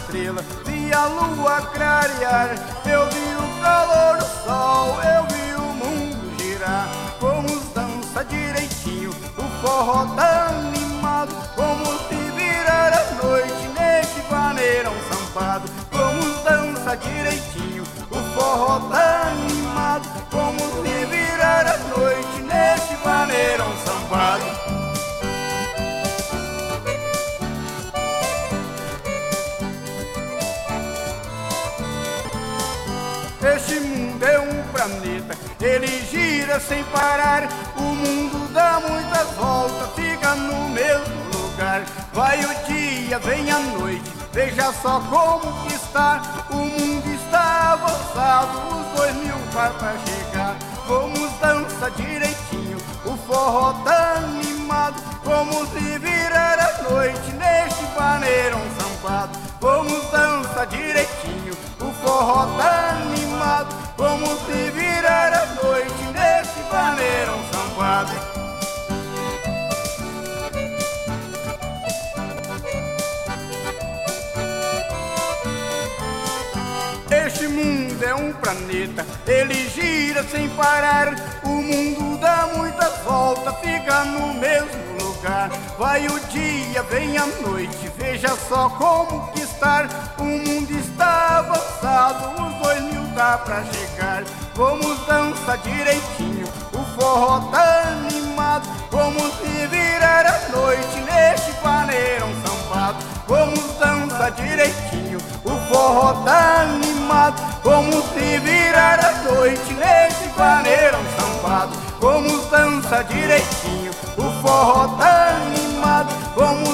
estrelas, vi a lua clarear, eu vi o calor do sol, eu vi o mundo girar. Vamos dançar direitinho, o forró tá animado, vamos se virar a noite neste vaneirão sambado. Vamos dançar direitinho, o forró tá animado, vamos se virar a noite neste vaneirão sambado. Este mundo é um planeta, ele gira sem parar. O mundo dá muitas voltas, fica no mesmo lugar. Vai o dia, vem a noite, veja só como que está. O mundo está avançado, os 2000 vai pra chegar. Vamos dançar direitinho, o forró tá animado, vamos se virar a noite neste vaneirão sambado. Vamos dançar direitinho, o forró tá animado, vamos se virar a noite neste vaneirão sambado. Este mundo é um planeta, ele gira sem parar. O mundo dá muitas voltas, fica no mesmo lugar. Vai o dia, vem a noite, veja só como que está. O mundo está avançado, os 2000 dá pra chegar. Vamos dançar direitinho, o forró tá animado, vamos se virar a noite neste vaneirão sambado. Vamos dançar direitinho, o forró tá animado, vamos se virar a noite neste vaneirão sambado. Vamos dançar direitinho, o forró tá animado, vamos